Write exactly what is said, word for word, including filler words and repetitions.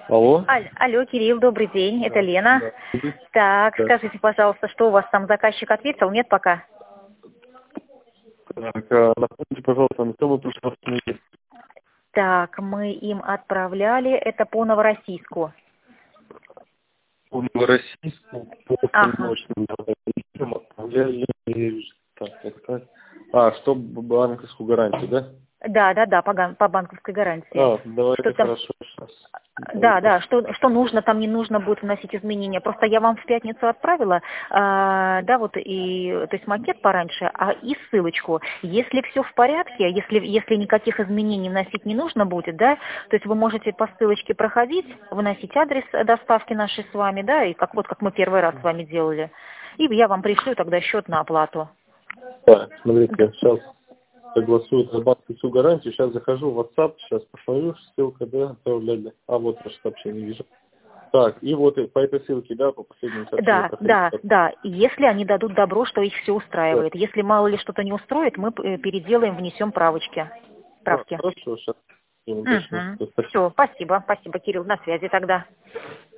Алло. Аль- Алло, Кирилл, добрый день, это Лена. Да. Так, Да. скажите, пожалуйста, что у вас там заказчик ответил? Нет пока? Так, а напомните, пожалуйста, на что мы прошлый раз остановились? Так, мы им отправляли, это по Новороссийску. По Новороссийску, по Ага. Станочному отправляли, так, так, так. А, что банковскую гарантию, да? Да, да, да, по, ган- по банковской гарантии. А, Что давайте, там? хорошо, сейчас. Да, да, что, что нужно, там не нужно будет вносить изменения. Просто я вам в пятницу отправила, а, да, вот и, то есть макет пораньше, а и ссылочку. Если все в порядке, если, если никаких изменений вносить не нужно будет, да, то есть вы можете по ссылочке проходить, выносить адрес доставки нашей с вами, да, и как вот как мы первый раз с вами делали. И я вам пришлю тогда счет на оплату. Так, смотрите, сейчас согласуют за банковскую гарантию. Сейчас захожу в WhatsApp, сейчас посмотрю, ссылка, да, отправляли. А, вот ваше сообщение вижу. Так, и вот и по этой ссылке, да, по последнему сообщению Да, да, проходите. да. И если они дадут добро, что их все Так, устраивает. Если мало ли что-то не устроит, мы э, переделаем, внесем правочки. а, Правки. хорошо, сейчас. Уточню. Угу. Спасибо. Все, спасибо, спасибо, Кирилл, на связи тогда.